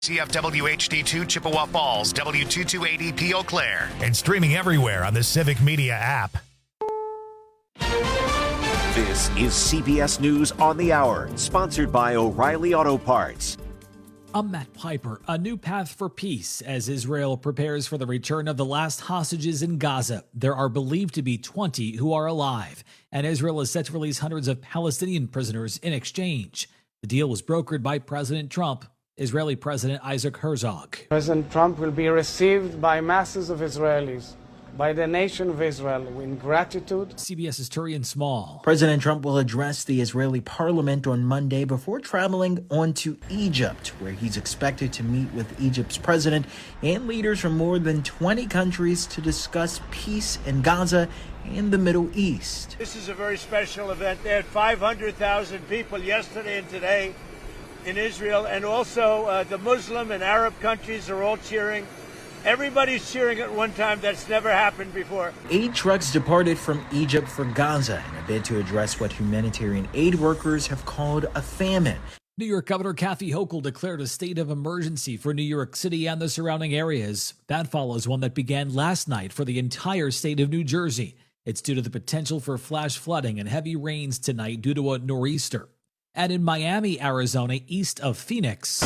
CFW HD2 Chippewa Falls, W2280P Eau Claire. And streaming everywhere on the Civic Media app. This is CBS News on the Hour, sponsored by O'Reilly Auto Parts. I'm Matt Piper. A new path for peace as Israel prepares for the return of the last hostages in Gaza. There are believed to be 20 who are alive, and Israel is set to release hundreds of Palestinian prisoners in exchange. The deal was brokered by President Trump. Israeli President Isaac Herzog. President Trump will be received by masses of Israelis, by the nation of Israel, in gratitude. CBS's Turian Small. President Trump will address the Israeli parliament on Monday before traveling on to Egypt, where he's expected to meet with Egypt's president and leaders from more than 20 countries to discuss peace in Gaza and the Middle East. This is a very special event. They had 500,000 people yesterday and today in Israel, and also the Muslim and Arab countries are all cheering. Everybody's cheering at one time. That's never happened before. 8 trucks departed from Egypt for Gaza in a bid to address what humanitarian aid workers have called a famine. New York Governor Kathy Hochul declared a state of emergency for New York City and the surrounding areas. That follows one that began last night for the entire state of New Jersey. It's due to the potential for flash flooding and heavy rains tonight due to a nor'easter. And in Miami, Arizona, east of Phoenix,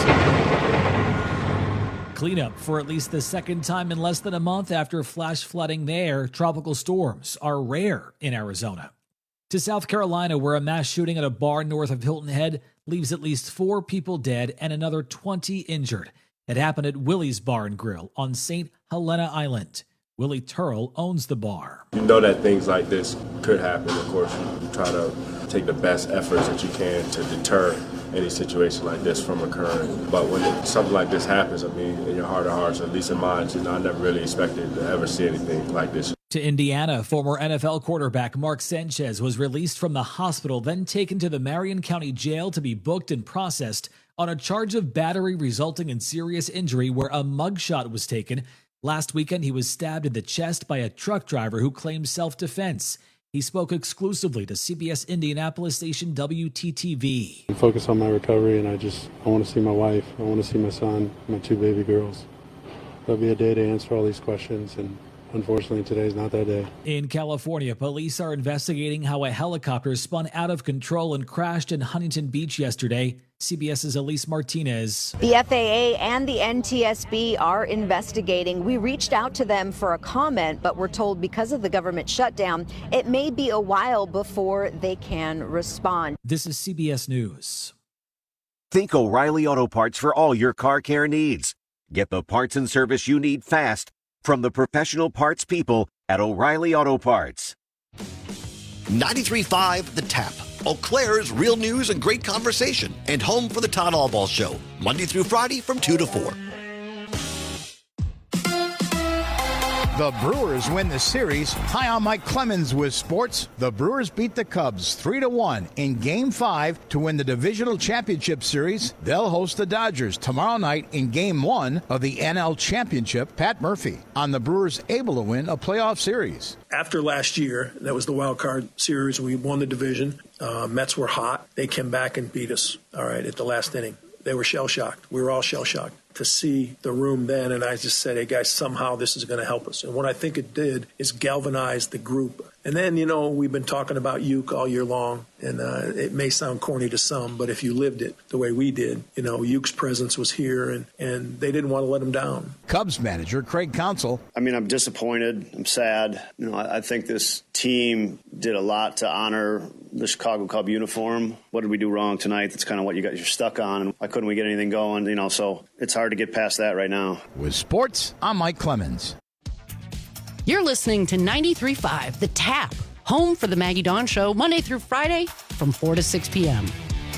cleanup for at least the second time in less than a month after flash flooding there. Tropical storms are rare in Arizona. To South Carolina, where a mass shooting at a bar north of Hilton Head leaves at least 4 people dead and another 20 injured. It happened at Willie's Bar and Grill on St. Helena Island. Willie Turl owns the bar. You know that things like this could happen. Of course, you try to take the best efforts that you can to deter any situation like this from occurring. But when something like this happens, I mean, in your heart of hearts, at least in mine, you know, I never really expected to ever see anything like this. To Indiana, former NFL quarterback Mark Sanchez was released from the hospital, then taken to the Marion County Jail to be booked and processed on a charge of battery resulting in serious injury where a mugshot was taken. Last weekend, he was stabbed in the chest by a truck driver who claimed self-defense. He spoke exclusively to CBS Indianapolis station WTTV. I focus on my recovery, and I want to see my wife. I want to see my son, my 2 baby girls. There'll be a day to answer all these questions, and unfortunately, today's not that day. In California, police are investigating how a helicopter spun out of control and crashed in Huntington Beach yesterday. CBS's Elise Martinez. The FAA and the NTSB are investigating. We reached out to them for a comment, but we're told because of the government shutdown, it may be a while before they can respond. This is CBS News. Think O'Reilly Auto Parts for all your car care needs. Get the parts and service you need fast from the professional parts people at O'Reilly Auto Parts. 93.5 The Tap. Eau Claire's real news and great conversation, and home for the Todd Albaugh Show, Monday through Friday from 2 to 4. The Brewers win the series. Hi, I'm Mike Clemens with sports. The Brewers beat the Cubs 3-1 in Game 5 to win the Divisional Championship Series. They'll host the Dodgers tomorrow night in Game 1 of the NL Championship. Pat Murphy on the Brewers able to win a playoff series. After last year, that was the wild card series. We won the division. Mets were hot. They came back and beat us, all right, at the last inning. They were shell-shocked. We were all shell-shocked to see the room then, and I just said, hey, guys, somehow this is going to help us. And what I think it did is galvanize the group. And then, you know, we've been talking about Uke all year long, and it may sound corny to some, but if you lived it the way we did, you know, Uke's presence was here, and they didn't want to let him down. Cubs manager Craig Counsell. I mean, I'm disappointed. I'm sad. You know, I think this team did a lot to honor the Chicago Cub uniform. What did we do wrong tonight? That's kind of what you're stuck on. And why couldn't we get anything going? You know, so it's hard to get past that right now. With sports, I'm Mike Clemens. You're listening to 93.5 The Tap, home for the Maggie Dawn Show, Monday through Friday from 4 to 6 p.m.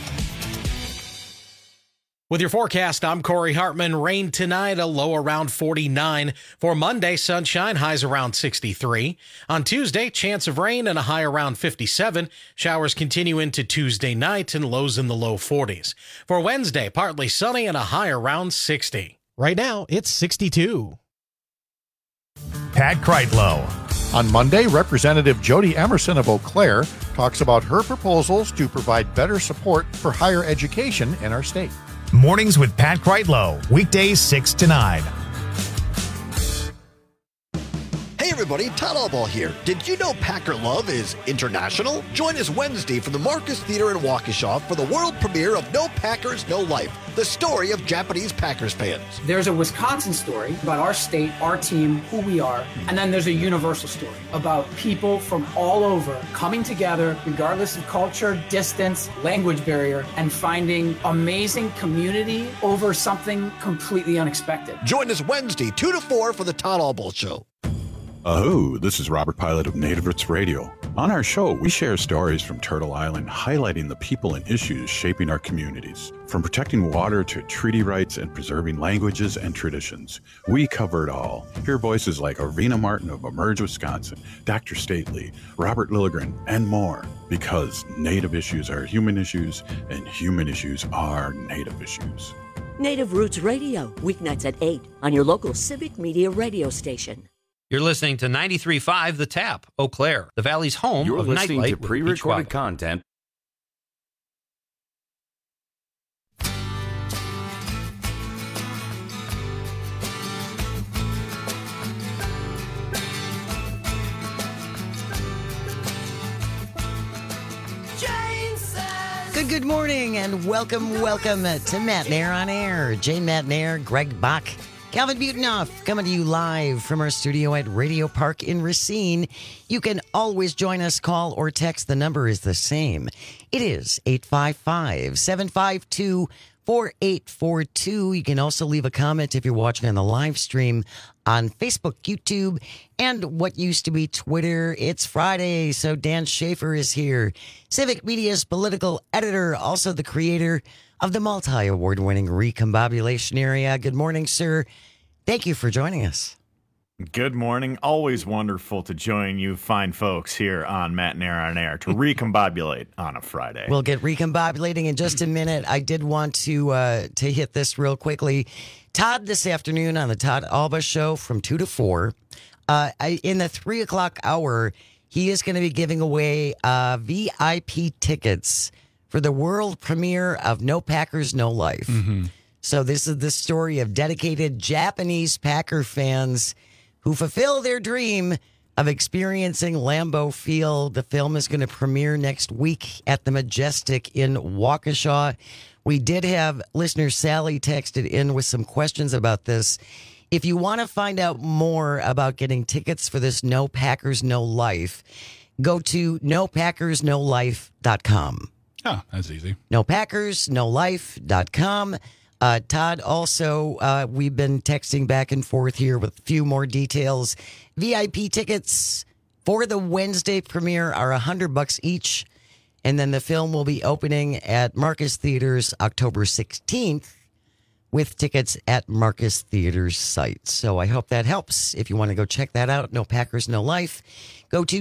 With your forecast, I'm Corey Hartman. Rain tonight, a low around 49. For Monday, sunshine, highs around 63. On Tuesday, chance of rain and a high around 57. Showers continue into Tuesday night and lows in the low 40s. For Wednesday, partly sunny and a high around 60. Right now, it's 62. Pat Kreitlow. On Monday, Representative Jody Emerson of Eau Claire talks about her proposals to provide better support for higher education in our state. Mornings with Pat Kreitlow, weekdays 6 to 9. Hey everybody, Todd Allball here. Did you know Packer Love is international? Join us Wednesday from the Marcus Theater in Waukesha for the world premiere of No Packers, No Life, the story of Japanese Packers fans. There's a Wisconsin story about our state, our team, who we are, and then there's a universal story about people from all over coming together, regardless of culture, distance, language barrier, and finding amazing community over something completely unexpected. Join us Wednesday, 2 to 4 for the Todd Allball Show. Oh, this is Robert Pilot of Native Roots Radio. On our show, we share stories from Turtle Island, highlighting the people and issues shaping our communities. From protecting water to treaty rights and preserving languages and traditions, we cover it all. Hear voices like Arvina Martin of Emerge, Wisconsin, Dr. Stately, Robert Lilligren, and more. Because Native issues are human issues, and human issues are Native issues. Native Roots Radio, weeknights at 8 on your local Civic Media radio station. You're listening to 93.5 The Tap, Eau Claire, the Valley's home You're of listening Nightlight to pre-recorded content. Good morning and welcome to Matt Nair on Air. Jane Matt Nair, Greg Bach, Calvin Butenhoff coming to you live from our studio at Radio Park in Racine. You can always join us, call or text. The number is the same. It is 855-752-4842. You can also leave a comment if you're watching on the live stream on Facebook, YouTube, and what used to be Twitter. It's Friday, so Dan Schaefer is here. Civic Media's political editor, also the creator of the multi-award-winning Recombobulation Area. Good morning, sir. Thank you for joining us. Good morning. Always wonderful to join you fine folks here on Matt Nair on Air to recombobulate on a Friday. We'll get recombobulating in just a minute. I did want to hit this real quickly. Todd this afternoon on the Todd Alba Show from 2 to 4. In the 3 o'clock hour, he is going to be giving away VIP tickets for the world premiere of No Packers, No Life. Mm-hmm. So this is the story of dedicated Japanese Packer fans who fulfill their dream of experiencing Lambeau Field. The film is going to premiere next week at the Majestic in Waukesha. We did have listener Sally texted in with some questions about this. If you want to find out more about getting tickets for this No Packers, No Life, go to nopackersnolife.com. Oh, that's easy. nopackersnolife.com. Todd, also, we've been texting back and forth here with a few more details. VIP tickets for the Wednesday premiere are $100 each. And then the film will be opening at Marcus Theaters October 16th with tickets at Marcus Theaters site. So I hope that helps. If you want to go check that out, No Packers, No Life, go to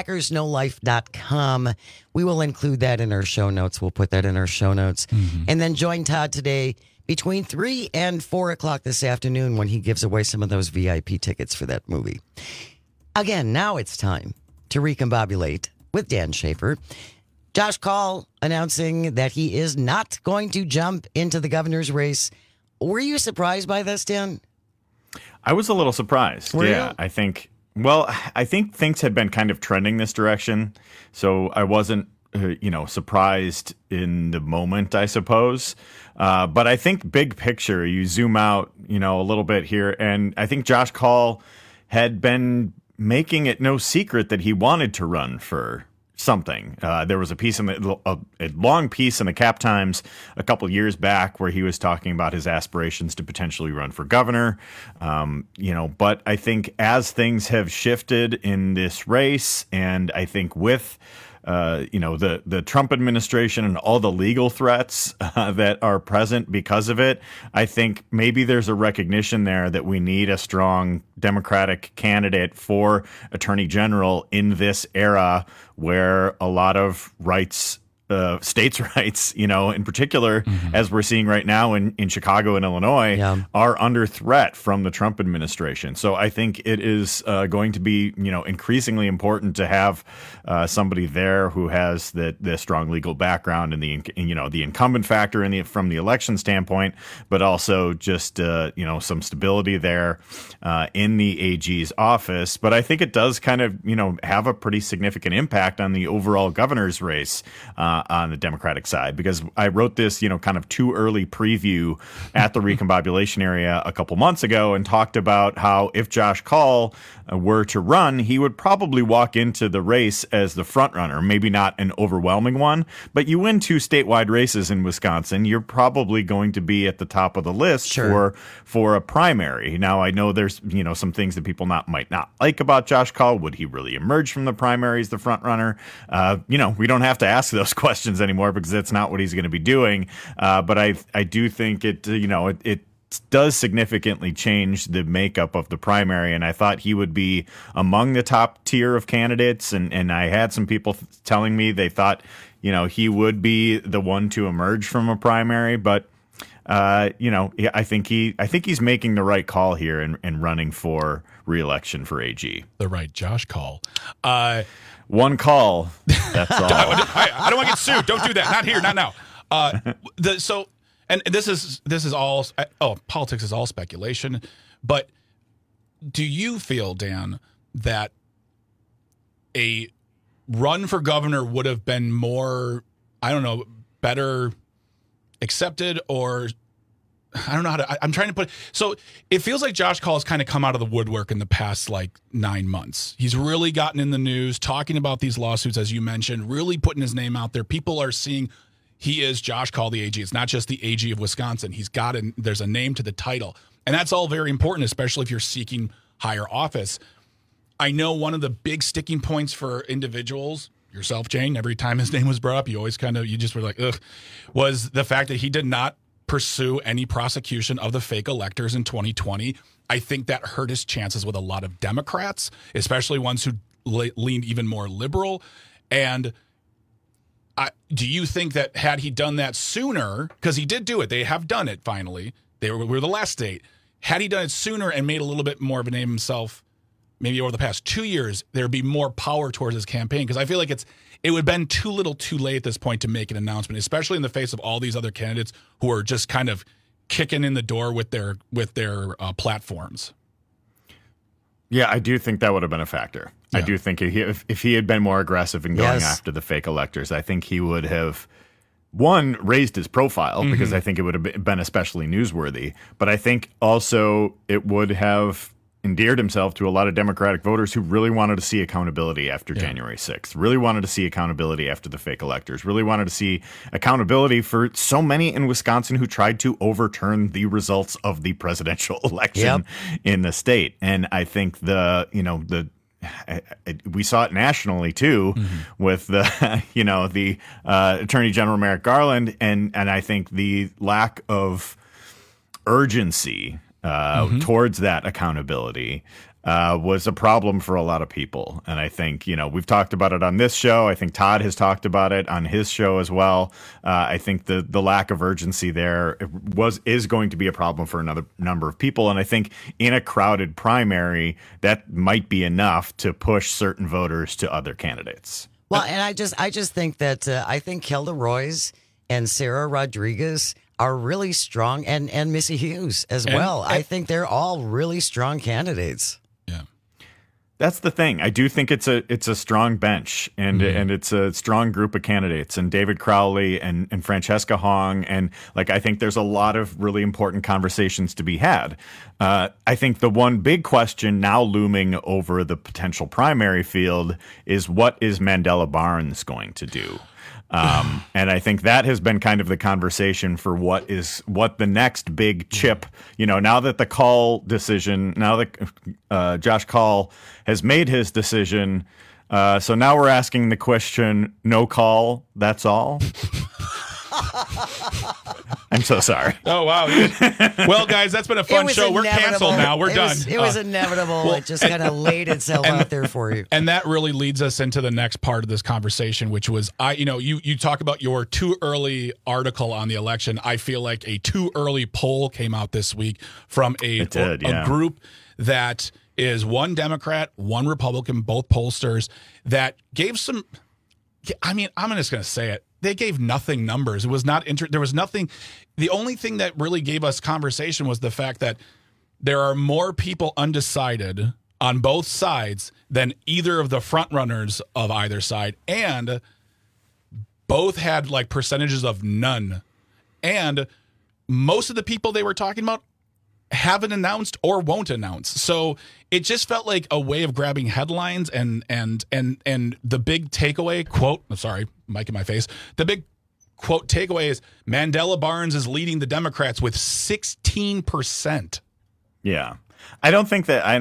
nopackersnolife.com. We will include that in our show notes. We'll put that in our show notes. Mm-hmm. And then join Todd today between 3 and 4 o'clock this afternoon when he gives away some of those VIP tickets for that movie. Again, now it's time to recombobulate with Dan Schaefer. Josh Kaul announcing that he is not going to jump into the governor's race. Were you surprised by this, Dan? I was a little surprised. Were you? I think things had been kind of trending this direction. So I wasn't, surprised in the moment, I suppose. But I think big picture, you zoom out, a little bit here. And I think Josh Kaul had been making it no secret that he wanted to run for something. There was a long piece in the Cap Times a couple years back where he was talking about his aspirations to potentially run for governor. But I think as things have shifted in this race, and I think with the Trump administration and all the legal threats that are present because of it, I think maybe there's a recognition there that we need a strong Democratic candidate for Attorney General in this era where a lot of rights states' rights, in particular, as we're seeing right now in Chicago and Illinois, are under threat from the Trump administration. So I think it is going to be, increasingly important to have somebody there who has the strong legal background and the incumbent factor from the election standpoint, but also just some stability there in the AG's office. But I think it does kind of have a pretty significant impact on the overall governor's race on the Democratic side, because I wrote this kind of too early preview at the recombobulation area a couple months ago and talked about how if Josh Kaul were to run, he would probably walk into the race as the front runner, maybe not an overwhelming one, but you win 2 statewide races in Wisconsin, you're probably going to be at the top of the list for a primary. Now, I know there's some things that people might not like about Josh Kaul. Would he really emerge from the primary as the front runner? We don't have to ask those questions anymore because that's not what he's going to be doing. But I do think it does significantly change the makeup of the primary, and I thought he would be among the top tier of candidates, and I had some people telling me they thought he would be the one to emerge from a primary, but I think he's making the right call here and running for re-election for AG. The right Josh Kaul. One call. That's all. I don't want to get sued. Don't do that. Not here. Not now. And this is all. Politics is all speculation. But do you feel, Dan, that a run for governor would have been more, better accepted, or I don't know how to, I'm trying to put it. So it feels like Josh Kaul has kind of come out of the woodwork in the past 9 months. He's really gotten in the news, talking about these lawsuits, as you mentioned, really putting his name out there. People are seeing he is Josh Kaul, the AG. It's not just the AG of Wisconsin. There's a name to the title. And that's all very important, especially if you're seeking higher office. I know one of the big sticking points for individuals, yourself, Jane, every time his name was brought up, you just were like, ugh, was the fact that he did not pursue any prosecution of the fake electors in 2020. I think that hurt his chances with a lot of Democrats, especially ones who leaned even more liberal. And do you think that had he done that sooner, because he did do it, they have done it finally, we were the last state, had he done it sooner and made a little bit more of a name himself, maybe over the past 2 years, there'd be more power towards his campaign? Because I feel like it would have been too little too late at this point to make an announcement, especially in the face of all these other candidates who are just kind of kicking in the door with their platforms. Yeah, I do think that would have been a factor. Yeah. I do think if he had been more aggressive in going after the fake electors, I think he would have, one, raised his profile, because I think it would have been especially newsworthy. But I think also it would have endeared himself to a lot of Democratic voters who really wanted to see accountability after January 6th, really wanted to see accountability after the fake electors, really wanted to see accountability for so many in Wisconsin who tried to overturn the results of the presidential election in the state. And I think we saw it nationally too, with the Attorney General Merrick Garland, and I think the lack of urgency towards that accountability was a problem for a lot of people. And I think, we've talked about it on this show. I think Todd has talked about it on his show as well. I think the lack of urgency there is going to be a problem for another number of people. And I think in a crowded primary, that might be enough to push certain voters to other candidates. Well, and I just think that I think Kelda Roys and Sarah Rodriguez are really strong, and Missy Hughes as well. I think they're all really strong candidates. Yeah, that's the thing. I do think it's a strong bench, and it's a strong group of candidates. And David Crowley and Francesca Hong, and I think there's a lot of really important conversations to be had. I think the one big question now looming over the potential primary field is, what is Mandela Barnes going to do? And I think that has been kind of the conversation for what the next big chip, now that the Kaul decision, now that Josh Kaul has made his decision. So now we're asking the question, no call, that's all. I'm so sorry. Oh, wow. Well, guys, that's been a fun show. We're canceled now. We're done. It was inevitable. It just kind of laid itself out there for you. And that really leads us into the next part of this conversation, which was, you talk about your too early article on the election. I feel like a too early poll came out this week from a group that is one Democrat, one Republican, both pollsters, that gave some, I'm just going to say it. They gave nothing numbers. It was not, there was nothing. The only thing that really gave us conversation was the fact that there are more people undecided on both sides than either of the front runners of either side. And both had like percentages of none. And most of the people they were talking about haven't announced or won't announce. So it just felt like a way of grabbing headlines and the big takeaway quote, I'm sorry, mic in my face. The big quote takeaway is Mandela Barnes is leading the Democrats with 16%. Yeah. I don't think that I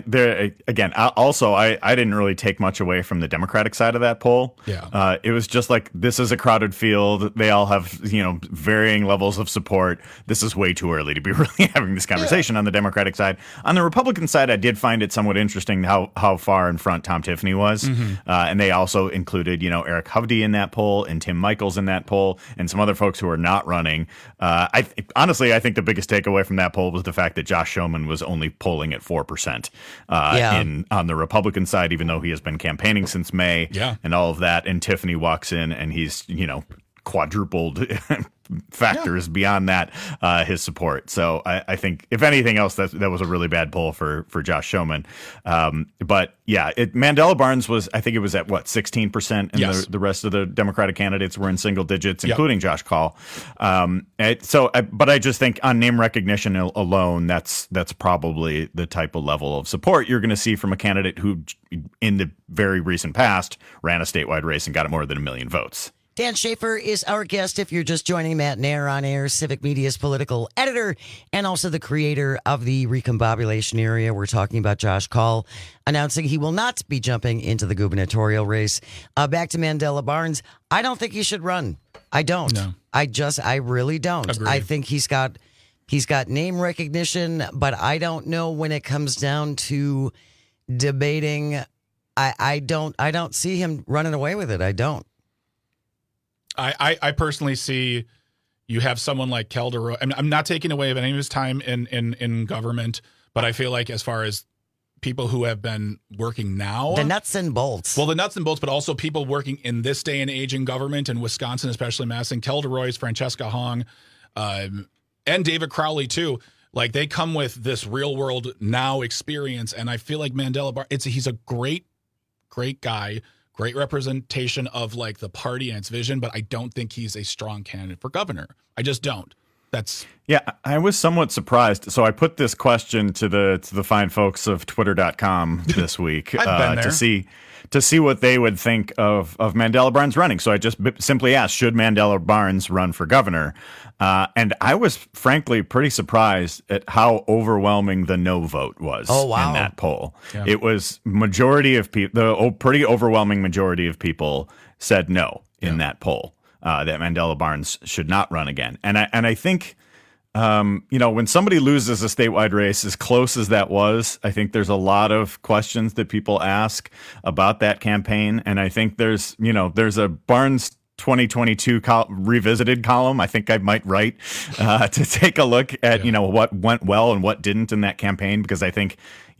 didn't really take much away from the Democratic side of that poll. Yeah. It was just like, this is a crowded field. They all have, varying levels of support. This is way too early to be really having this conversation on the Democratic side. On the Republican side, I did find it somewhat interesting how far in front Tom Tiffany was. Mm-hmm. And they also included, Eric Hovde in that poll and Tim Michels in that poll and some other folks who are not running. I think the biggest takeaway from that poll was the fact that Josh Schoeman was only polling at 4% on the Republican side, even though he has been campaigning since May and all of that. And Tiffany walks in and he's, quadrupled factors beyond that, his support. So I think if anything else, that was a really bad poll for Josh Schoeman. But yeah, Mandela Barnes was, I think it was at 16%, and the rest of the Democratic candidates were in single digits, including Josh Kaul. But I just think on name recognition alone, that's probably the type of level of support you're going to see from a candidate who, in the very recent past, ran a statewide race and got more than 1 million votes. Dan Schaefer is our guest. If you're just joining, Matt Nair on air, Civic Media's political editor, and also the creator of the Recombobulation Area. We're talking about Josh Kaul announcing he will not be jumping into the gubernatorial race. Back to Mandela Barnes. I don't think he should run. I don't. No. I really don't. Agreed. I think he's got name recognition, but I don't know when it comes down to debating. I don't see him running away with it. I don't. I personally see you have someone like Kel DeRoy. I'm not taking away any of his time in government, but I feel like as far as people who have been working now. The nuts and bolts. Well, the nuts and bolts, but also people working in this day and age in government in Wisconsin, especially Madison. Kel DeRoy's, Francesca Hong, and David Crowley, too. Like, they come with this real world now experience, and I feel like Mandela Barnes, he's a great guy. Great representation of like the party and its vision, but I don't think he's a strong candidate for governor. I just don't. I was somewhat surprised. So I put this question to the fine folks of Twitter.com this week to see what they would think of Mandela Barnes running. So I just simply asked, should Mandela Barnes run for governor? And I was frankly pretty surprised at how overwhelming the no vote was in that poll. Yeah. It was majority of people, the pretty overwhelming majority of people said no in that poll. That Mandela Barnes should not run again. And I think, when somebody loses a statewide race as close as that was, I think there's a lot of questions that people ask about that campaign. And I think there's a Barnes 2022 revisited column I think I might write to take a look at, what went well and what didn't in that campaign, because I think,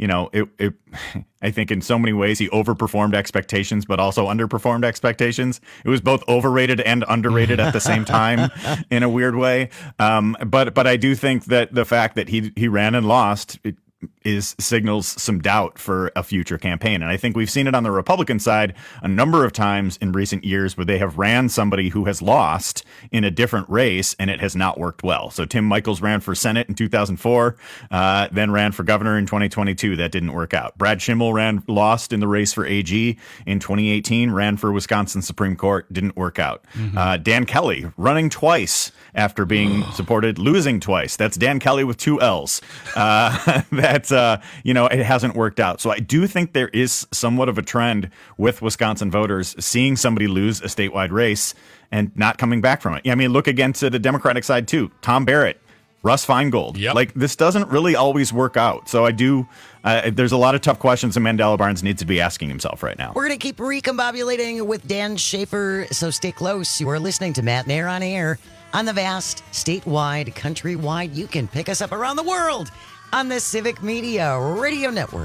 I think in so many ways he overperformed expectations, but also underperformed expectations. It was both overrated and underrated at the same time in a weird way. But I do think that the fact that he ran and lost, signals some doubt for a future campaign. And I think we've seen it on the Republican side a number of times in recent years where they have ran somebody who has lost in a different race and it has not worked well. So Tim Michels ran for Senate in 2004, then ran for governor in 2022. That didn't work out. Brad Schimmel lost in the race for AG in 2018, ran for Wisconsin Supreme Court, didn't work out. Mm-hmm. Dan Kelly running twice after being supported, losing twice. That's Dan Kelly with 2 L's. That's it hasn't worked out. So I do think there is somewhat of a trend with Wisconsin voters seeing somebody lose a statewide race and not coming back from it. I mean, look again to the Democratic side too. Tom Barrett, Russ Feingold. Yep. Like, this doesn't really always work out. So I do, there's a lot of tough questions that Mandela Barnes needs to be asking himself right now. We're going to keep recombobulating with Dan Schaefer, so stay close. You are listening to Matt Nair on Air on the vast, statewide, countrywide. You can pick us up around the world on the Civic Media Radio Network.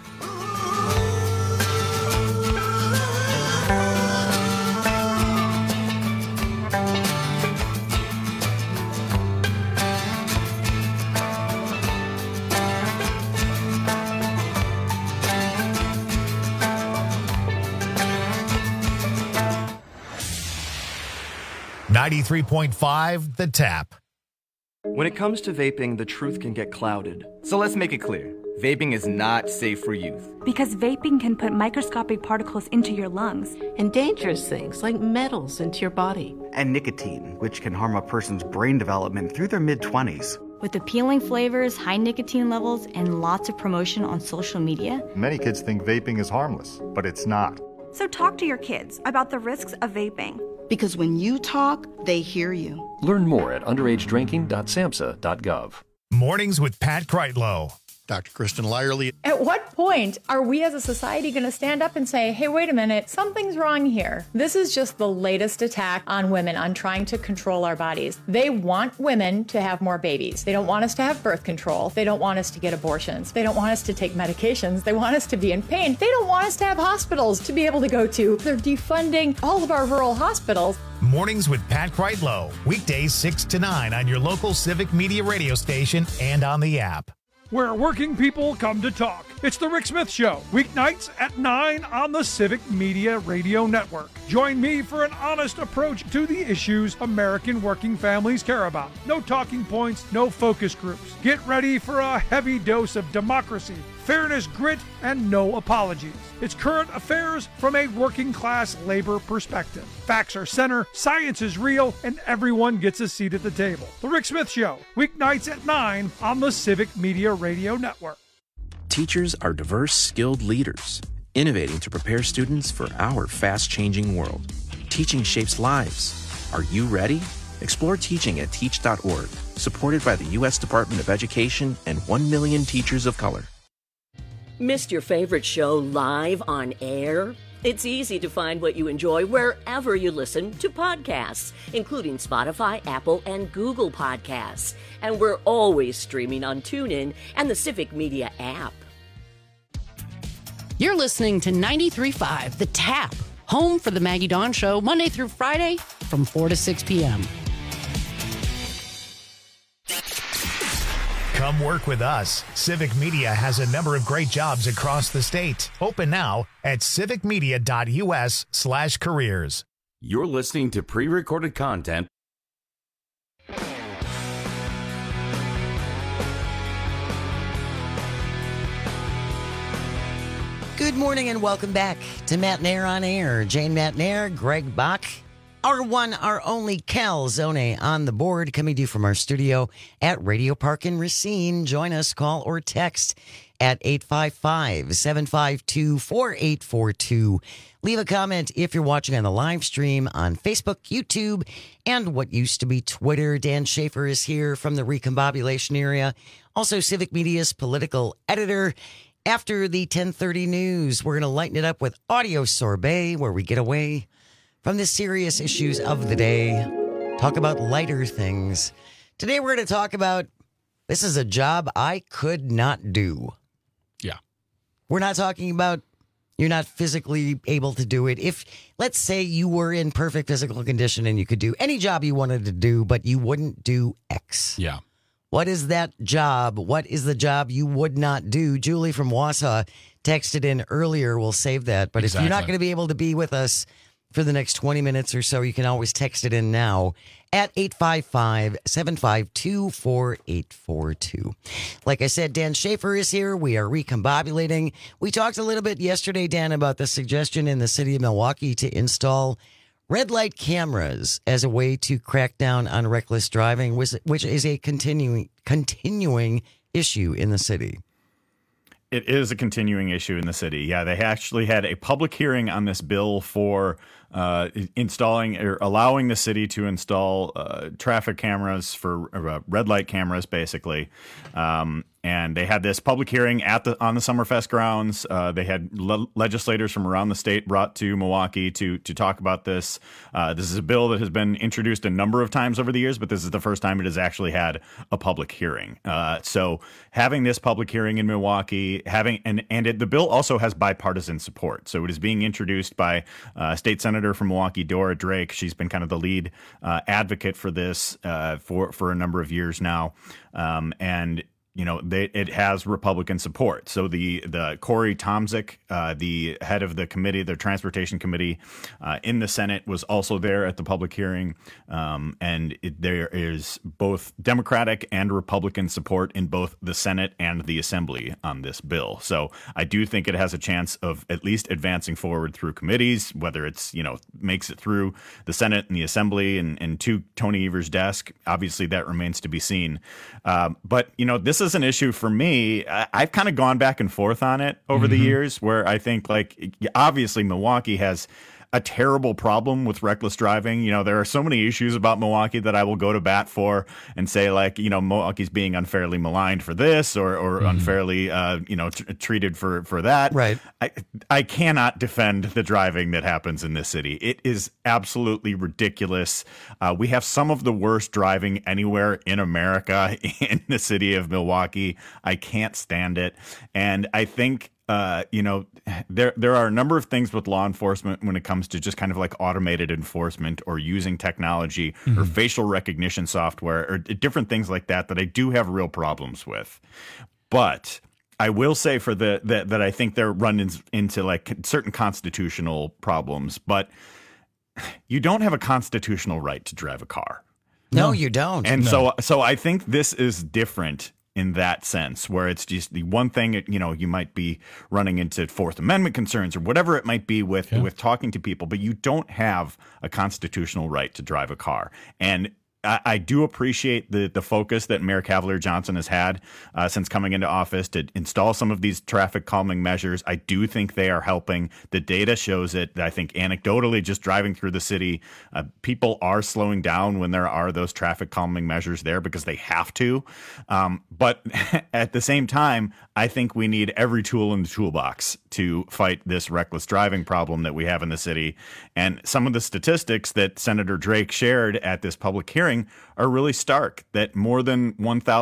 .5, The Tap. When it comes to vaping, the truth can get clouded. So let's make it clear. Vaping is not safe for youth. Because vaping can put microscopic particles into your lungs. And dangerous things like metals into your body. And nicotine, which can harm a person's brain development through their mid-20s. With appealing flavors, high nicotine levels, and lots of promotion on social media. Many kids think vaping is harmless, but it's not. So talk to your kids about the risks of vaping. Because when you talk, they hear you. Learn more at underagedrinking.samhsa.gov. Mornings with Pat Kreitlow. Dr. Kristen Lyerly. At what point are we as a society going to stand up and say, hey, wait a minute, something's wrong here? This is just the latest attack on women, on trying to control our bodies. They want women to have more babies. They don't want us to have birth control. They don't want us to get abortions. They don't want us to take medications. They want us to be in pain. They don't want us to have hospitals to be able to go to. They're defunding all of our rural hospitals. Mornings with Pat Kreitlow. Weekdays 6 to 9 on your local Civic Media radio station and on the app. Where working people come to talk. It's the Rick Smith Show, weeknights at 9 on the Civic Media Radio Network. Join me for an honest approach to the issues American working families care about. No talking points, no focus groups. Get ready for a heavy dose of democracy, fairness, grit, and no apologies. It's current affairs from a working class labor perspective. Facts are center, science is real, and everyone gets a seat at the table. The Rick Smith Show, weeknights at 9 on the Civic Media Radio Network. Teachers are diverse, skilled leaders, innovating to prepare students for our fast-changing world. Teaching shapes lives. Are you ready? Explore teaching at teach.org, supported by the U.S. Department of Education and 1 million teachers of color. Missed your favorite show live on air? It's easy to find what you enjoy wherever you listen to podcasts, including Spotify, Apple, and Google Podcasts. And we're always streaming on TuneIn and the Civic Media app. You're listening to 93.5 The Tap, home for the Maggie Dawn Show, Monday through Friday from 4 to 6 p.m. Come work with us. Civic Media has a number of great jobs across the state. Open now at civicmedia.us/careers. You're listening to pre-recorded content. Good morning and welcome back to Matt Nair on Air. Jane Matt Nair, Greg Bach, our one, our only Cal Zone on the board, coming to you from our studio at Radio Park in Racine. Join us, call or text at 855-752-4842. Leave a comment if you're watching on the live stream on Facebook, YouTube, and what used to be Twitter. Dan Schaefer is here from the Recombobulation area. Also, Civic Media's political editor. After the 10:30 news, we're going to lighten it up with Audio Sorbet, where we get away from the serious issues of the day, talk about lighter things. Today we're going to talk about, this is a job I could not do. Yeah. We're not talking about you're not physically able to do it. If, let's say you were in perfect physical condition and you could do any job you wanted to do, but you wouldn't do X. Yeah. What is that job? What is the job you would not do? Julie from Wausau texted in earlier. We'll save that. But Exactly. If you're not going to be able to be with us for the next 20 minutes or so, you can always text it in now at 855-752-4842. Like I said, Dan Schaefer is here. We are recombobulating. We talked a little bit yesterday, Dan, about the suggestion in the city of Milwaukee to install red light cameras as a way to crack down on reckless driving, which is a continuing issue in the city. It is a continuing issue in the city. Yeah, they actually had a public hearing on this bill for installing or allowing the city to install traffic cameras for red light cameras, basically. And they had this public hearing on the Summerfest grounds. They had legislators from around the state brought to Milwaukee to talk about this. This is a bill that has been introduced a number of times over the years, but this is the first time it has actually had a public hearing. So having this public hearing in Milwaukee, the bill also has bipartisan support. So it is being introduced by State Senator from Milwaukee, Dora Drake. She's been kind of the lead advocate for this for a number of years now, and it has Republican support. So the Corey Tomczyk, the head of the committee, the transportation committee in the Senate, was also there at the public hearing. And there is both Democratic and Republican support in both the Senate and the Assembly on this bill. So I do think it has a chance of at least advancing forward through committees, whether it's, makes it through the Senate and the Assembly and to Tony Evers' desk. Obviously, that remains to be seen. But this is an issue for me. I've kind of gone back and forth on it over the years, where I think, obviously Milwaukee has a terrible problem with reckless driving. There are so many issues about Milwaukee that I will go to bat for and say, Milwaukee's being unfairly maligned for this or unfairly, treated for that. Right. I cannot defend the driving that happens in this city. It is absolutely ridiculous. We have some of the worst driving anywhere in America in the city of Milwaukee. I can't stand it. And I think, there are a number of things with law enforcement when it comes to just kind of like automated enforcement or using technology or facial recognition software or different things like that I do have real problems with. But I will say that I think they're running into certain constitutional problems. But you don't have a constitutional right to drive a car. No, you don't. And so I think this is different in that sense, where it's just the one thing, you might be running into Fourth Amendment concerns or whatever it might be with talking to people, but you don't have a constitutional right to drive a car. And I do appreciate the focus that Mayor Cavalier Johnson has had since coming into office to install some of these traffic calming measures. I do think they are helping. The data shows it. I think anecdotally, just driving through the city, people are slowing down when there are those traffic calming measures there because they have to. But at the same time, I think we need every tool in the toolbox to fight this reckless driving problem that we have in the city. And some of the statistics that Senator Drake shared at this public hearing are really stark, that more than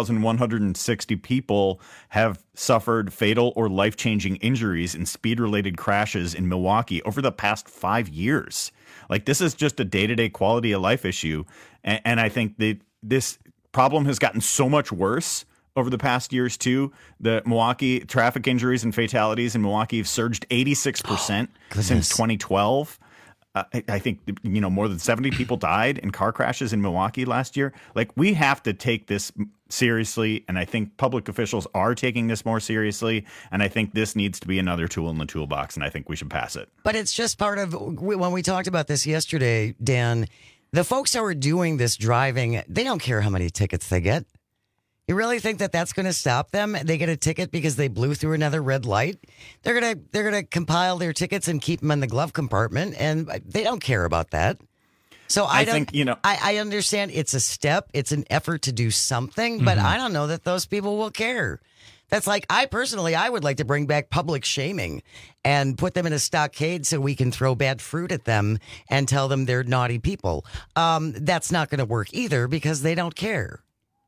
1,160 people have suffered fatal or life-changing injuries in speed-related crashes in Milwaukee over the past 5 years. This is just a day-to-day quality of life issue. And I think that this problem has gotten so much worse over the past years, too. The Milwaukee traffic injuries and fatalities in Milwaukee have surged 86% since 2012. I think, more than 70 people died in car crashes in Milwaukee last year. We have to take this seriously, and I think public officials are taking this more seriously, and I think this needs to be another tool in the toolbox, and I think we should pass it. But it's just part of, when we talked about this yesterday, Dan, the folks who are doing this driving, they don't care how many tickets they get. You really think that that's going to stop them? They get a ticket because they blew through another red light? They're gonna compile their tickets and keep them in the glove compartment, and they don't care about that. So I think, I understand it's a step, it's an effort to do something, but I don't know that those people will care. That's I would like to bring back public shaming and put them in a stockade so we can throw bad fruit at them and tell them they're naughty people. That's not going to work either because they don't care.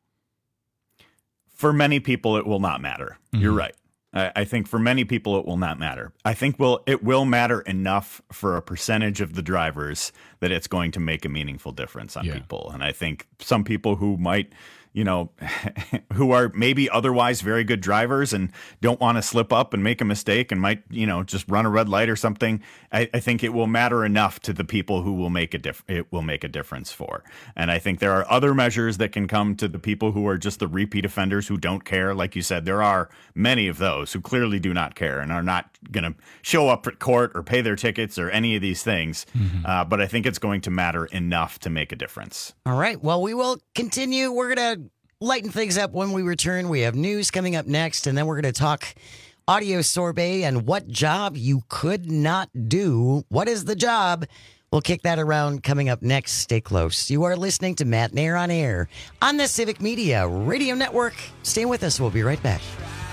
For many people, it will not matter. You're right. I think for many people, it will not matter. I think it will matter enough for a percentage of the drivers that it's going to make a meaningful difference on people. And I think some people who might, who are maybe otherwise very good drivers and don't want to slip up and make a mistake and might, just run a red light or something. I think it will matter enough to the people who will make it will make a difference for. And I think there are other measures that can come to the people who are just the repeat offenders who don't care. Like you said, there are many of those who clearly do not care and are not going to show up at court or pay their tickets or any of these things. But I think it's going to matter enough to make a difference. All right. Well, we will continue. We're going to lighten things up when we return. We have news coming up next, and then we're going to talk audio sorbet, and what job you could not do. What is the job? We'll kick that around coming up next. Stay close. You are listening to Matt Nair on Air on the Civic Media Radio Network. Stay with us. We'll be right back.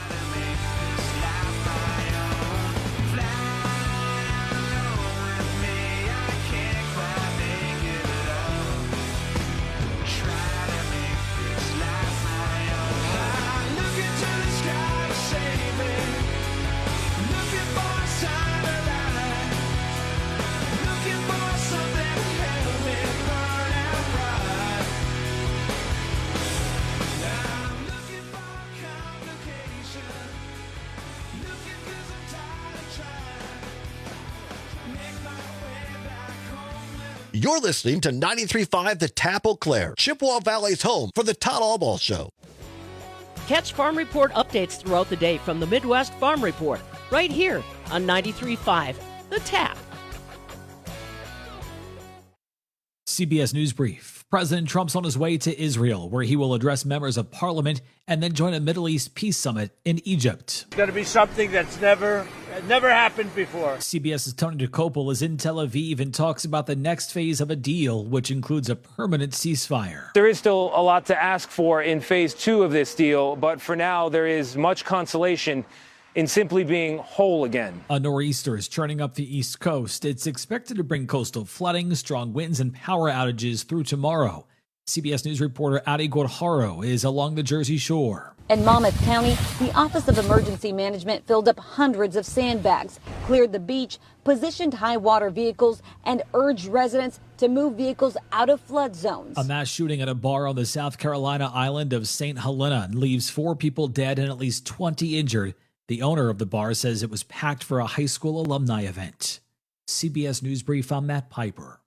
You're listening to 93.5 The Tap Eau Claire, Chippewa Valley's home for the Todd Albaugh Show. Catch Farm Report updates throughout the day from the Midwest Farm Report, right here on 93.5 The Tap. CBS News Brief. President Trump's on his way to Israel, where he will address members of parliament and then join a Middle East peace summit in Egypt. It's going to be something that's never happened before. CBS's Tony Dokoupil is in Tel Aviv and talks about the next phase of a deal, which includes a permanent ceasefire. There is still a lot to ask for in phase 2 of this deal, but for now there is much consolation in simply being whole again. A nor'easter is churning up the East Coast. It's expected to bring coastal flooding, strong winds, and power outages through tomorrow. CBS News reporter Adi Gorharo is along the Jersey Shore. In Monmouth County, the Office of Emergency Management filled up hundreds of sandbags, cleared the beach, positioned high water vehicles, and urged residents to move vehicles out of flood zones. A mass shooting at a bar on the South Carolina island of St. Helena leaves 4 people dead and at least 20 injured. The owner of the bar says it was packed for a high school alumni event. CBS News Brief, I'm Matt Piper.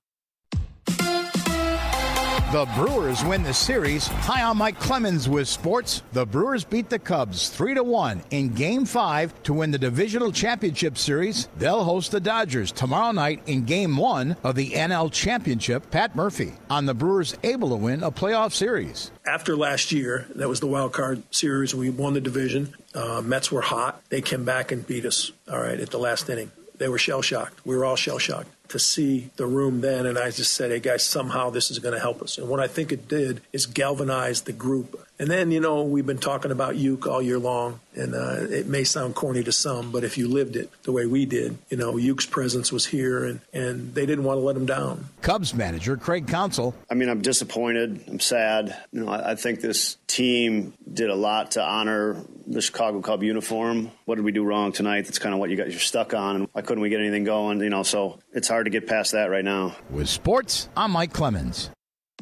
The Brewers win the series. Hi, I'm Mike Clemens with sports. The Brewers beat the Cubs 3-1 in Game 5 to win the Divisional Championship Series. They'll host the Dodgers tomorrow night in Game 1 of the NL Championship. Pat Murphy on the Brewers able to win a playoff series. After last year, that was the wild card series. We won the division. Mets were hot. They came back and beat us, all right, at the last inning. They were shell-shocked. We were all shell-shocked to see the room then, and I just said, hey, guys, somehow this is going to help us. And what I think it did is galvanize the group. And then, we've been talking about Uke all year long, and it may sound corny to some, but if you lived it the way we did, Uke's presence was here, and they didn't want to let him down. Cubs manager Craig Counsell. I'm disappointed. I'm sad. I think this team did a lot to honor the Chicago Cub uniform. What did we do wrong tonight? That's kind of what you're stuck on. And why couldn't we get anything going? So it's hard to get past that right now. With sports, I'm Mike Clemens.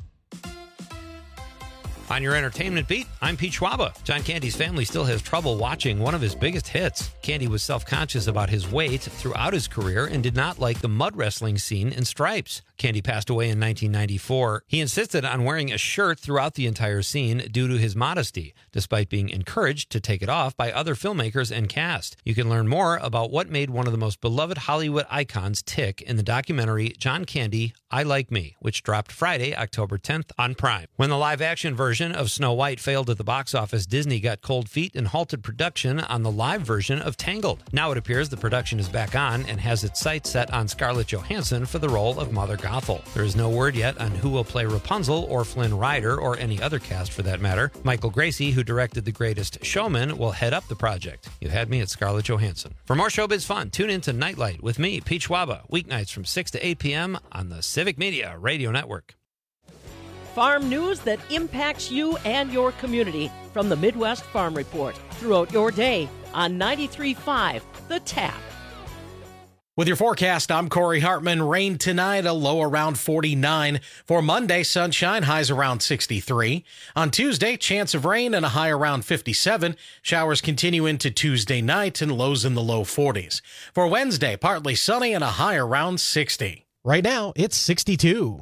On your entertainment beat, I'm Pete Schwaba. John Candy's family still has trouble watching one of his biggest hits. Candy was self-conscious about his weight throughout his career and did not like the mud wrestling scene in Stripes. Candy passed away in 1994. He insisted on wearing a shirt throughout the entire scene due to his modesty, despite being encouraged to take it off by other filmmakers and cast. You can learn more about what made one of the most beloved Hollywood icons tick in the documentary John Candy, I Like Me, which dropped Friday, October 10th on Prime. When the live-action version of Snow White failed at the box office, Disney got cold feet and halted production on the live version of Tangled. Now it appears the production is back on and has its sights set on Scarlett Johansson for the role of Mother Gothel. There is no word yet on who will play Rapunzel or Flynn Rider or any other cast for that matter. Michael Gracie, who directed The Greatest Showman, will head up the project. You had me at Scarlett Johansson. For more showbiz fun, tune in to Nightlight with me, Pete Schwaba, weeknights from 6 to 8 p.m. on the Civic Media Radio Network. Farm news that impacts you and your community from the Midwest Farm Report throughout your day on 93.5 The Tap. With your forecast, I'm Corey Hartman. Rain tonight, a low around 49. For Monday, sunshine, highs around 63. On Tuesday, chance of rain and a high around 57. Showers continue into Tuesday night and lows in the low 40s. For Wednesday, partly sunny and a high around 60. Right now, it's 62.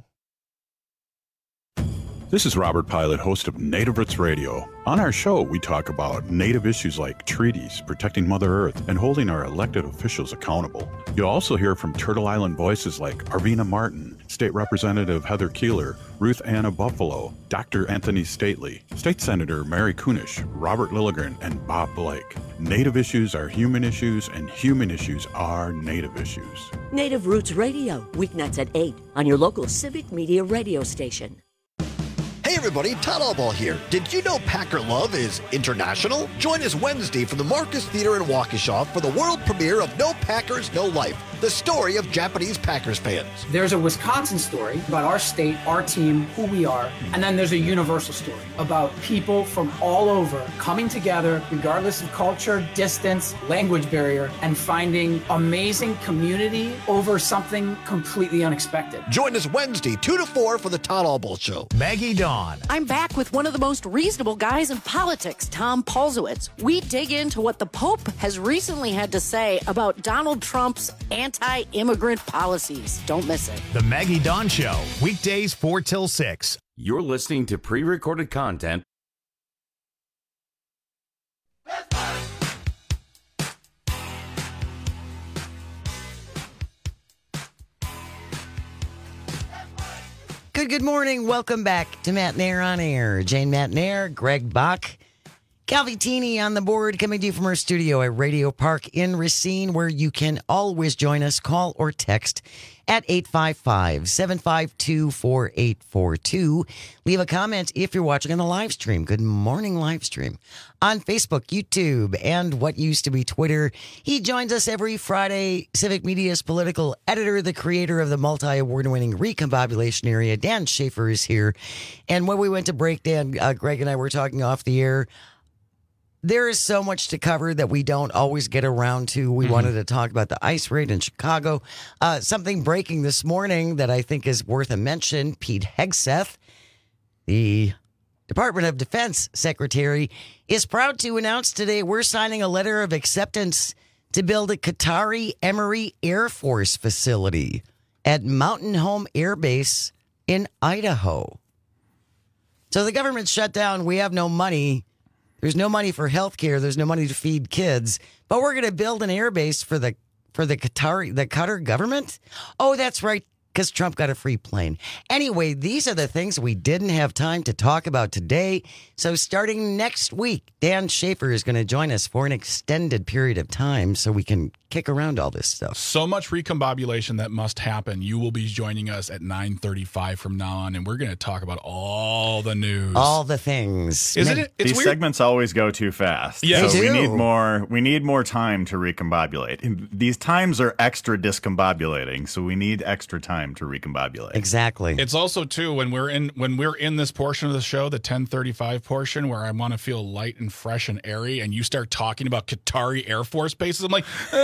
This is Robert Pilot, host of Native Roots Radio. On our show, we talk about Native issues like treaties, protecting Mother Earth, and holding our elected officials accountable. You'll also hear from Turtle Island voices like Arvina Martin, State Representative Heather Keeler, Ruth Anna Buffalo, Dr. Anthony Stately, State Senator Mary Kunish, Robert Lilligren, and Bob Blake. Native issues are human issues, and human issues are Native issues. Native Roots Radio, weeknights at 8 on your local Civic Media radio station. Hey everybody, Todd Allball here. Did you know Packer Love is international? Join us Wednesday from the Marcus Theater in Waukesha for the world premiere of No Packers, No Life, the story of Japanese Packers fans. There's a Wisconsin story about our state, our team, who we are, and then there's a universal story about people from all over coming together, regardless of culture, distance, language barrier, and finding amazing community over something completely unexpected. Join us Wednesday, 2 to 4 for the Todd Allball Show. Maggie Dawn. I'm back with one of the most reasonable guys in politics, Tom Polzowitz. We dig into what the Pope has recently had to say about Donald Trump's anti-immigrant policies. Don't miss it. The Maggie Dawn Show, weekdays 4 till 6. You're listening to pre-recorded content. Good morning. Welcome back to Matt Nair on Air. Jane Matt Nair, Greg Bach, Calvitini on the board, coming to you from our studio at Radio Park in Racine, where you can always join us, call or text at 855-752-4842. Leave a comment if you're watching on the live stream. Good morning, live stream. On Facebook, YouTube, and what used to be Twitter. He joins us every Friday. Civic Media's political editor, the creator of the multi-award-winning Recombobulation Area, Dan Schaefer, is here. And when we went to break, Dan, Greg and I were talking off the air. There is so much to cover that we don't always get around to. We wanted to talk about the ICE raid in Chicago. Something breaking this morning that I think is worth a mention. Pete Hegseth, the Department of Defense Secretary, is proud to announce today we're signing a letter of acceptance to build a Qatari Emory Air Force facility at Mountain Home Air Base in Idaho. So the government's shut down. We have no money. There's no money for health care. There's no money to feed kids. But we're going to build an air base for the Qatar government? Oh, that's right, because Trump got a free plane. Anyway, these are the things we didn't have time to talk about today. So starting next week, Dan Schaefer is going to join us for an extended period of time so we can kick around all this stuff. So much recombobulation that must happen. You will be joining us at 9:35 from now on, and we're going to talk about all the news. All the things. Isn't it? It's These weird. segments always go too fast. Yeah. So They we do. need more time to recombobulate. And these times are extra discombobulating, so we need extra time to recombobulate. Exactly. It's also too when we're in this portion of the show, the 10:35 portion, where I want to feel light and fresh and airy, and you start talking about Qatari Air Force bases. I'm like,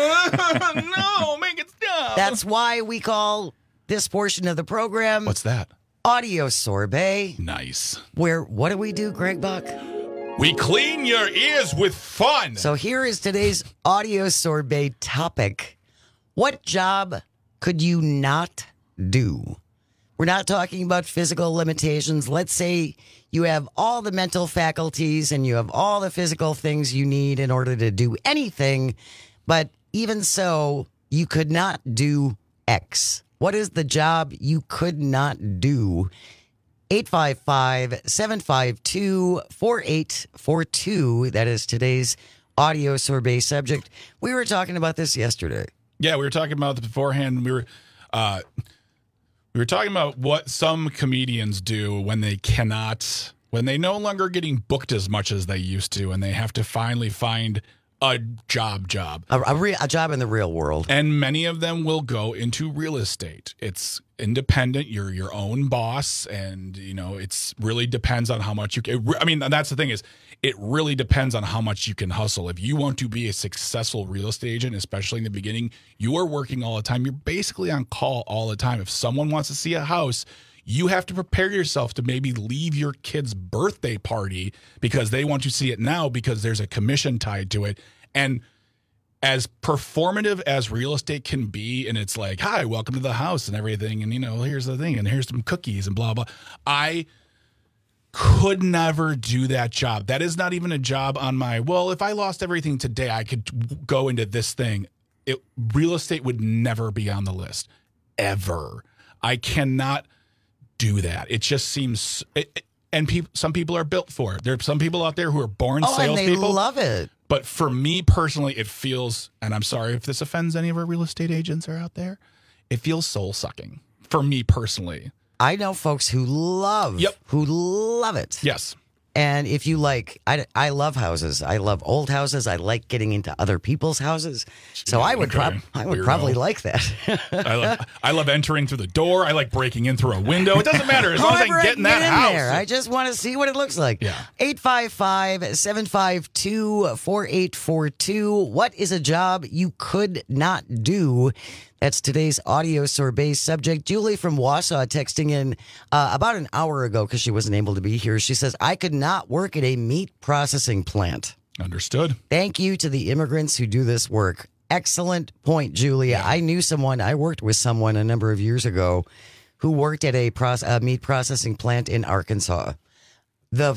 no, make it stop. That's why we call this portion of the program What's that? Audio Sorbet. Nice. Where, what do we do, Greg Buck? We clean your ears with fun. So here is today's Audio Sorbet topic. What job could you not do? We're not talking about physical limitations. Let's say you have all the mental faculties and you have all the physical things you need in order to do anything, but even so, you could not do X. What is the job you could not do? 855-752-4842. That is today's Audio Sorbet subject. We were talking about this yesterday. Yeah, we were talking about it beforehand. We were talking about what some comedians do when they no longer getting booked as much as they used to, and they have to finally find a job. A job in the real world. And many of them will go into real estate. It's independent. You're your own boss, and it's really depends on how much you can. I mean, that's the thing is, it really depends on how much you can hustle. If you want to be a successful real estate agent, especially in the beginning, you are working all the time. You're basically on call all the time. If someone wants to see a house, you have to prepare yourself to maybe leave your kid's birthday party because they want to see it now because there's a commission tied to it. And as performative as real estate can be, and it's like, hi, welcome to the house and everything, and here's the thing, and here's some cookies and blah, blah. I could never do that job. That is not even a job on my, well, if I lost everything today, I could go into this thing. Real estate would never be on the list, ever. I cannot do that. It just seems, and some people are built for it. There are some people out there who are born salespeople. And they love it. But for me personally, it feels, and I'm sorry if this offends any of our real estate agents are out there, it feels soul sucking for me personally. I know folks who love it. Yes. And if you like, I love houses. I love old houses. I like getting into other people's houses. So I would probably like that. I love entering through the door. I like breaking in through a window. It doesn't matter as long as I can get in that house. There. I just want to see what it looks like. Yeah. 855-752-4842. What is a job you could not do? That's today's audio sorbet subject. Julie from Wausau texting in about an hour ago because she wasn't able to be here. She says, I could not work at a meat processing plant. Understood. Thank you to the immigrants who do this work. Excellent point, Julia. Yeah. I worked with someone a number of years ago who worked at a meat processing plant in Arkansas. The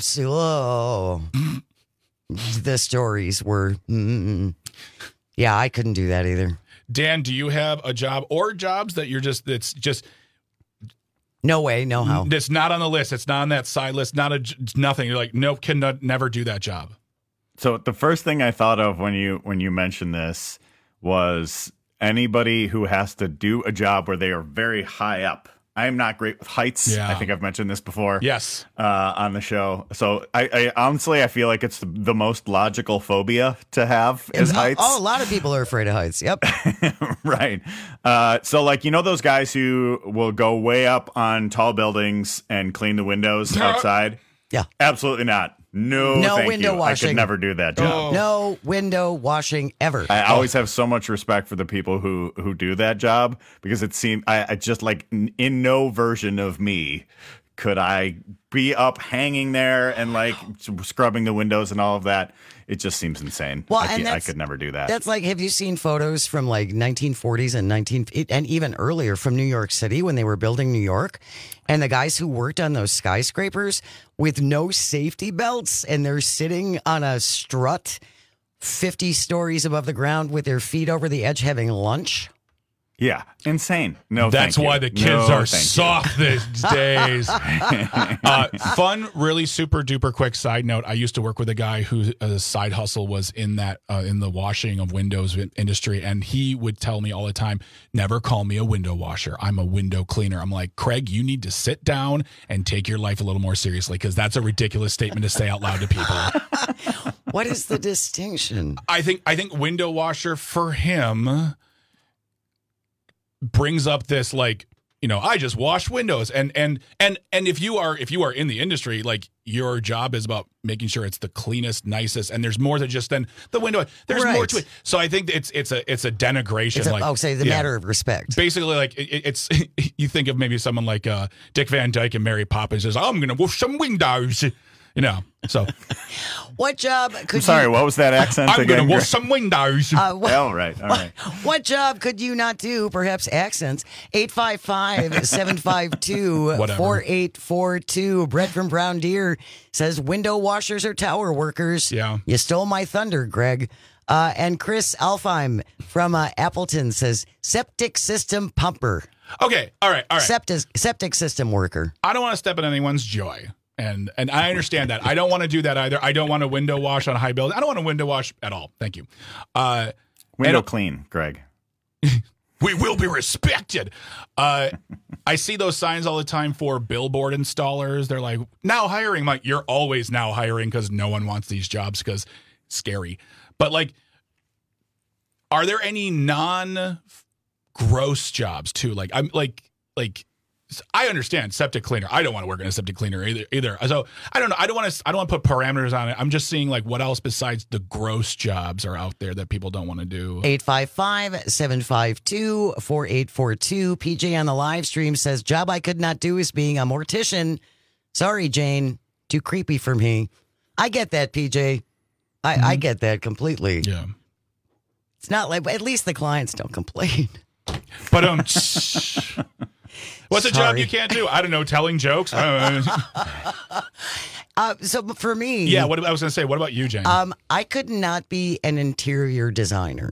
stories were, yeah, I couldn't do that either. Dan, do you have a job or jobs that it's just no way, no how? It's not on the list. It's not on that side list. Nothing. You're like, nope, never do that job. So the first thing I thought of when you mentioned this was anybody who has to do a job where they are very high up. I am not great with heights. Yeah. I think I've mentioned this before. Yes. On the show. So I honestly, I feel like it's the most logical phobia to have is heights. Oh, a lot of people are afraid of heights. Yep. Right. So like, those guys who will go way up on tall buildings and clean the windows outside? Yeah. Absolutely not. No thank window you. washing. I could never do that job. No window washing ever. I always have so much respect for the people who do that job because it seemed I just like in no version of me could I be up hanging there and like scrubbing the windows and all of that. It just seems insane. Well, I could never do that. That's like, have you seen photos from like 1940s and even earlier from New York City when they were building New York? And the guys who worked on those skyscrapers with no safety belts and they're sitting on a strut 50 stories above the ground with their feet over the edge having lunch. Yeah, insane. No, that's why the kids are soft these days. Fun, really super duper quick side note. I used to work with a guy whose side hustle was in that in the washing of windows industry, and he would tell me all the time, "Never call me a window washer. I'm a window cleaner." I'm like, Craig, you need to sit down and take your life a little more seriously because that's a ridiculous statement to say out loud to people. What is the distinction? I think window washer for him brings up this like, I just wash windows and if you are in the industry, like your job is about making sure it's the cleanest, nicest, and there's more than just then the window. There's more to it. So I think it's a denigration. It's a matter of respect. Basically, like it's you think of maybe someone like Dick Van Dyke and Mary Poppins says, "I'm going to wash some windows." So what job could what was that accent I'm again? I'm going to wash some windows. All right. What job could you not do? Perhaps accents. 855-752-4842. Brett from Brown Deer says window washers are tower workers. Yeah. You stole my thunder, Greg. And Chris Alfheim from Appleton says septic system pumper. Okay. All right. Septic system worker. I don't want to step on anyone's joy. And I understand that. I don't want to do that either. I don't want to window wash on a high building. I don't want to window wash at all. Thank you. Window clean, Greg. We will be respected. I see those signs all the time for billboard installers. They're like, now hiring. I'm like, you're always now hiring because no one wants these jobs because it's scary. But like, are there any non-gross jobs too? Like, I'm like. I understand septic cleaner. I don't want to work in a septic cleaner either. So I don't know. I don't want to put parameters on it. I'm just seeing like what else besides the gross jobs are out there that people don't want to do. 855-752-4842. PJ on the live stream says, job I could not do is being a mortician. Sorry, Jane. Too creepy for me. I get that, PJ. I get that completely. Yeah. It's not like, at least the clients don't complain. But what's a job you can't do? I don't know, telling jokes. So for me, yeah. What I was going to say. What about you, Jane? I could not be an interior designer.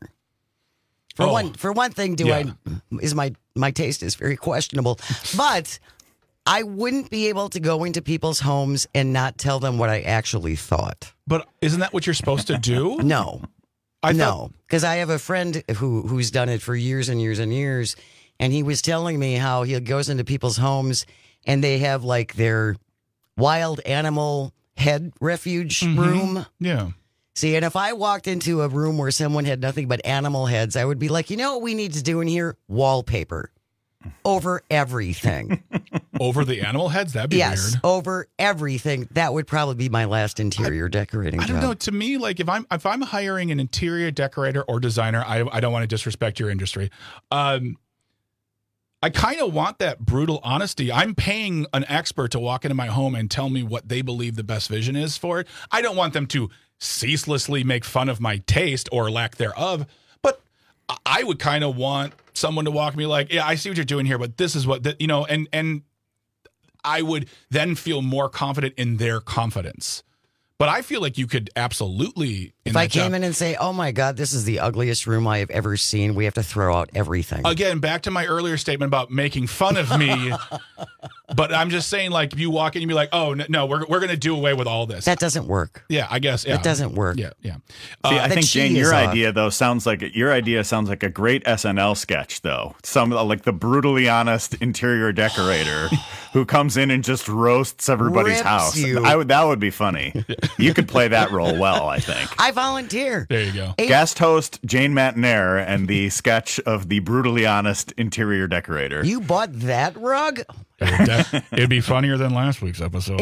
For one thing, my taste is very questionable. But I wouldn't be able to go into people's homes and not tell them what I actually thought. But isn't that what you're supposed to do? No. No, because I have a friend who's done it for years and years and years, and he was telling me how he goes into people's homes and they have like their wild animal head refuge room. Yeah. See, and if I walked into a room where someone had nothing but animal heads, I would be like, you know what we need to do in here? Wallpaper. Over everything. Over the animal heads? That'd be weird. Over everything. That would probably be my last interior decorating job. I don't know. To me, like if I'm hiring an interior decorator or designer, I don't want to disrespect your industry. I kind of want that brutal honesty. I'm paying an expert to walk into my home and tell me what they believe the best vision is for it. I don't want them to ceaselessly make fun of my taste or lack thereof, but I would kind of want someone to walk me like, yeah, I see what you're doing here, but this is what, and I would then feel more confident in their confidence. But I feel like you could absolutely. If I came in and say, oh my God, this is the ugliest room I have ever seen, we have to throw out everything. Again, back to my earlier statement about making fun of me. But I'm just saying, like, if you walk in and be like, oh, no, we're going to do away with all this. That doesn't work. Yeah, I guess. Yeah. It doesn't work. Yeah. See, I think, Jane, your idea sounds like a great SNL sketch, though. Like the brutally honest interior decorator who comes in and just roasts everybody's house. That would be funny. You could play that role well, I think. I volunteer. There you go. Guest host Jane Matnair and the sketch of the brutally honest interior decorator. You bought that rug? It'd be funnier than last week's episode.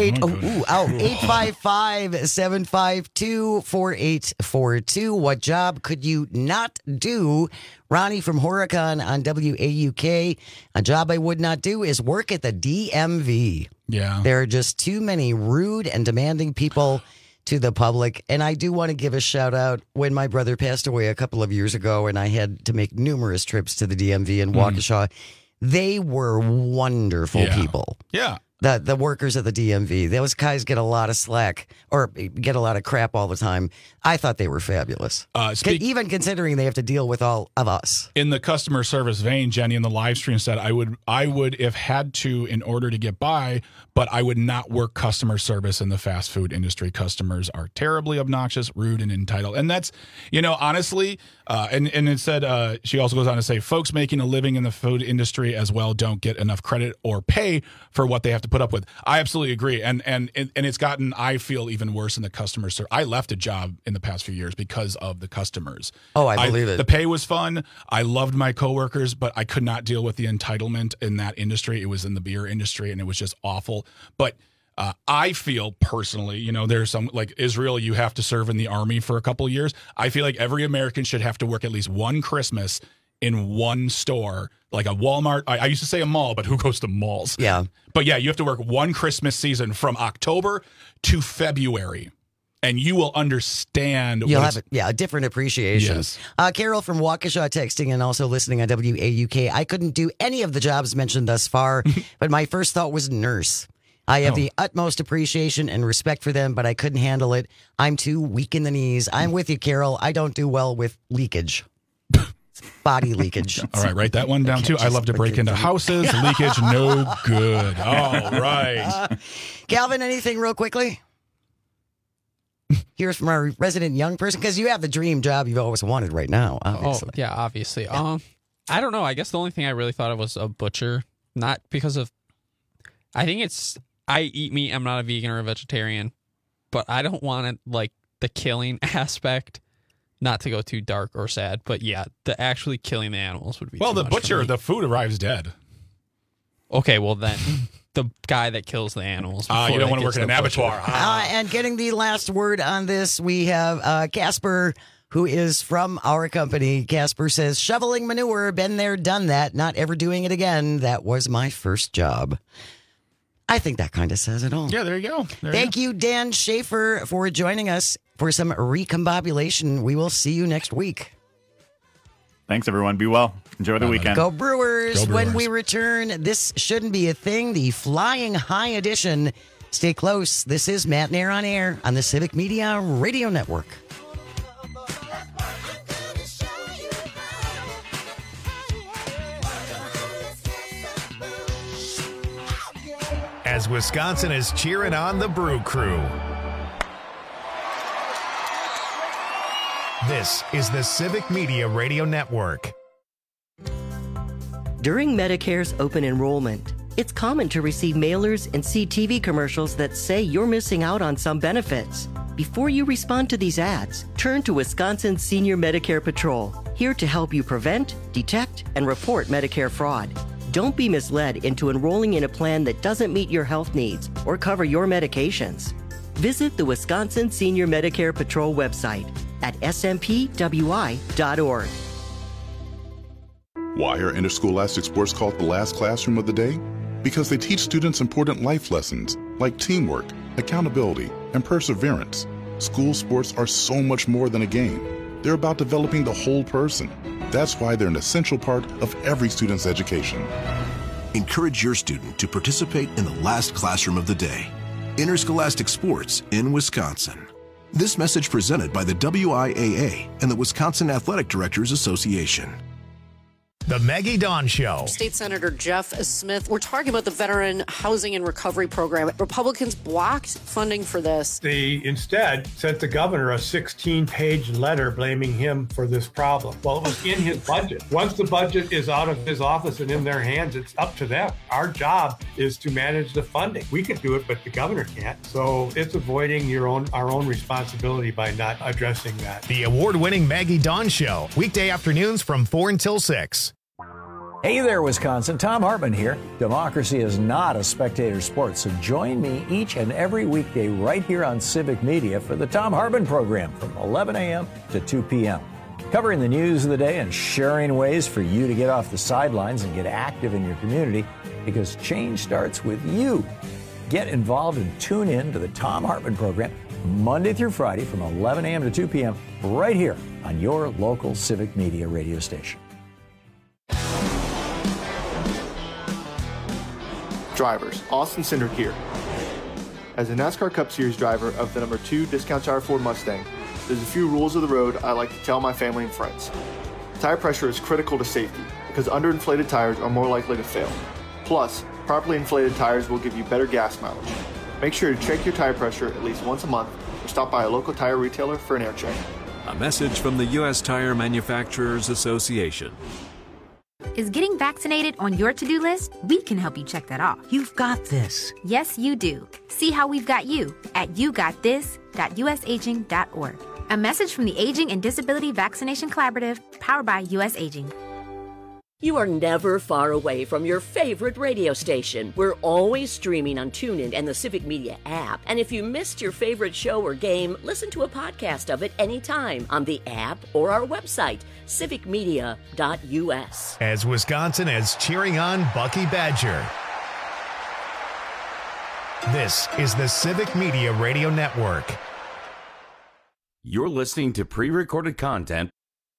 855-752-4842. What job could you not do? Ronnie from Horicon on WAUK. A job I would not do is work at the DMV. Yeah. There are just too many rude and demanding people to the public. And I do want to give a shout out when my brother passed away a couple of years ago and I had to make numerous trips to the DMV in Waukesha. They were wonderful people. Yeah. The workers at the DMV. Those guys get a lot of slack or get a lot of crap all the time. I thought they were fabulous. Even considering they have to deal with all of us. In the customer service vein, Jenny in the live stream said, I would have had to in order to get by, but I would not work customer service in the fast food industry. Customers are terribly obnoxious, rude, and entitled. And that's, honestly, and it said, she also goes on to say, folks making a living in the food industry as well don't get enough credit or pay for what they have to put up with. I absolutely agree. And it's gotten, I feel, even worse in the customer service. I left a job in the past few years because of the customers. Oh, I believe it. The pay was fun. I loved my coworkers, but I could not deal with the entitlement in that industry. It was in the beer industry, and it was just awful. But I feel personally, there's some, like Israel, you have to serve in the army for a couple of years. I feel like every American should have to work at least one Christmas in one store, like a Walmart. I used to say a mall, but who goes to malls? Yeah. But yeah, you have to work one Christmas season from October to February. And you will understand. You'll have a different appreciation. Yes. Carol from Waukesha texting and also listening on WAUK. I couldn't do any of the jobs mentioned thus far, but my first thought was nurse. I have the utmost appreciation and respect for them, but I couldn't handle it. I'm too weak in the knees. I'm with you, Carol. I don't do well with leakage. Body leakage. All right, write that one down too. I love to break into houses. Leakage, no good. All right. Calvin, anything real quickly? Here's from our resident young person, because you have the dream job you've always wanted right now, obviously. Oh, yeah, obviously. Yeah. I don't know. I guess the only thing I really thought of was a butcher. Not because of... I think it's... I eat meat. I'm not a vegan or a vegetarian. But I don't want it, like, the killing aspect, not to go too dark or sad. But yeah, the actually killing the animals would be well, too the much butcher, the food arrives dead. Okay, well then... the guy that kills the animals. You don't want to work in an abattoir. And getting the last word on this, we have Casper, who is from our company. Casper says, shoveling manure, been there, done that, not ever doing it again. That was my first job. I think that kind of says it all. Yeah, there you go. Thank you, Dan Schaefer, for joining us for some recombobulation. We will see you next week. Thanks, everyone. Be well. Enjoy the weekend. Go Brewers. When we return, this shouldn't be a thing. The Flying High edition. Stay close. This is Matt Nair on Air on the Civic Media Radio Network. as Wisconsin is cheering on the Brew Crew. This is the Civic Media Radio Network. During Medicare's open enrollment, it's common to receive mailers and see TV commercials that say you're missing out on some benefits. Before you respond to these ads, turn to Wisconsin Senior Medicare Patrol, here to help you prevent, detect, and report Medicare fraud. Don't be misled into enrolling in a plan that doesn't meet your health needs or cover your medications. Visit the Wisconsin Senior Medicare Patrol website at smpwi.org. Why are interscholastic sports called the last classroom of the day? Because they teach students important life lessons like teamwork, accountability, and perseverance. School sports are so much more than a game. They're about developing the whole person. That's why they're an essential part of every student's education. Encourage your student to participate in the last classroom of the day. Interscholastic sports in Wisconsin. This message presented by the WIAA and the Wisconsin Athletic Directors Association. The Maggie Dawn Show. State Senator Jeff Smith, we're talking about the Veteran Housing and Recovery Program. Republicans blocked funding for this. They instead sent the governor a 16-page letter blaming him for this problem. Well, it was in his budget. Once the budget is out of his office and in their hands, it's up to them. Our job is to manage the funding. We can do it, but the governor can't. So it's avoiding our own responsibility by not addressing that. The award-winning Maggie Dawn Show. Weekday afternoons from 4 until 6. Hey there, Wisconsin. Tom Hartman here. Democracy is not a spectator sport, so join me each and every weekday right here on Civic Media for the Tom Hartman program from 11 a.m. to 2 p.m. Covering the news of the day and sharing ways for you to get off the sidelines and get active in your community, because change starts with you. Get involved and tune in to the Tom Hartman program Monday through Friday from 11 a.m. to 2 p.m. right here on your local Civic Media radio station. Drivers, Austin Cindric here. As a NASCAR Cup Series driver of the number 2 Discount Tire Ford Mustang, there's a few rules of the road I like to tell my family and friends. Tire pressure is critical to safety because underinflated tires are more likely to fail. Plus, properly inflated tires will give you better gas mileage. Make sure to check your tire pressure at least once a month or stop by a local tire retailer for an air check. A message from the U.S. Tire Manufacturers Association. Is getting vaccinated on your to-do list? We can help you check that off. You've got this. Yes, you do. See how we've got you at yougotthis.usaging.org. A message from the Aging and Disability Vaccination Collaborative, powered by U.S. Aging. You are never far away from your favorite radio station. We're always streaming on TuneIn and the Civic Media app. And if you missed your favorite show or game, listen to a podcast of it anytime on the app or our website, civicmedia.us. As Wisconsin is cheering on Bucky Badger. This is the Civic Media Radio Network. You're listening to pre-recorded content.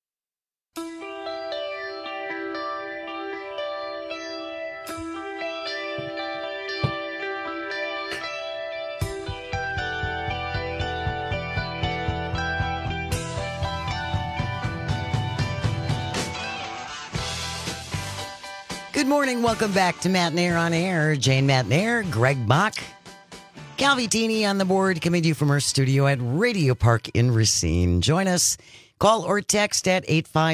Good morning. Welcome back to Matt and Air on Air. Jane Matt and Air, Greg Bach, Calvi Teeny on the board, coming to you from our studio at Radio Park in Racine. Join us. Call or text at